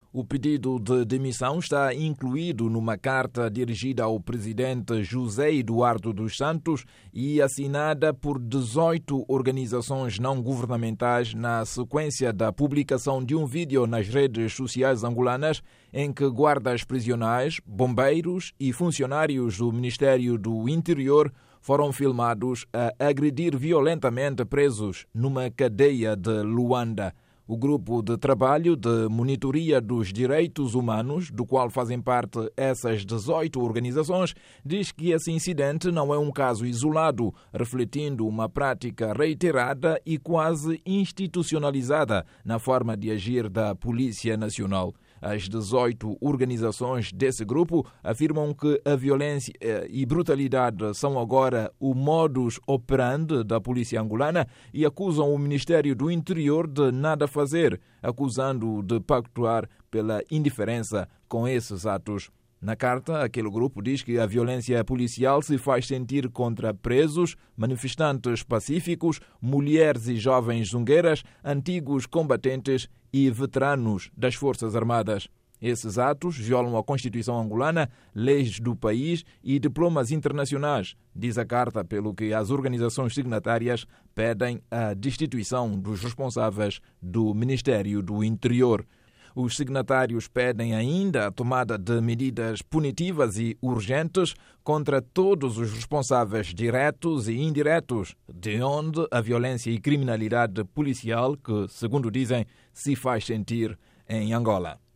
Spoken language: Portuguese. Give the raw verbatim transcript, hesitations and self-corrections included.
O pedido de demissão está incluído numa carta dirigida ao presidente José Eduardo dos Santos e assinada por dezoito organizações não governamentais na sequência da publicação de um vídeo nas redes sociais angolanas em que guardas prisionais, bombeiros e funcionários do Ministério do Interior foram filmados a agredir violentamente presos numa cadeia de Luanda. O grupo de trabalho de monitoria dos direitos humanos, do qual fazem parte essas dezoito organizações, diz que esse incidente não é um caso isolado, refletindo uma prática reiterada e quase institucionalizada na forma de agir da Polícia Nacional. As dezoito organizações desse grupo afirmam que a violência e brutalidade são agora o modus operandi da polícia angolana e acusam o Ministério do Interior de nada fazer, acusando-o de pactuar pela indiferença com esses atos. Na carta, aquele grupo diz que a violência policial se faz sentir contra presos, manifestantes pacíficos, mulheres e jovens zungueiras, antigos combatentes e veteranos das Forças Armadas. Esses atos violam a Constituição angolana, leis do país e diplomas internacionais, diz a carta, pelo que as organizações signatárias pedem a destituição dos responsáveis do Ministério do Interior. Os signatários pedem ainda a tomada de medidas punitivas e urgentes contra todos os responsáveis diretos e indiretos, de onde a violência e criminalidade policial que, segundo dizem, se faz sentir em Angola.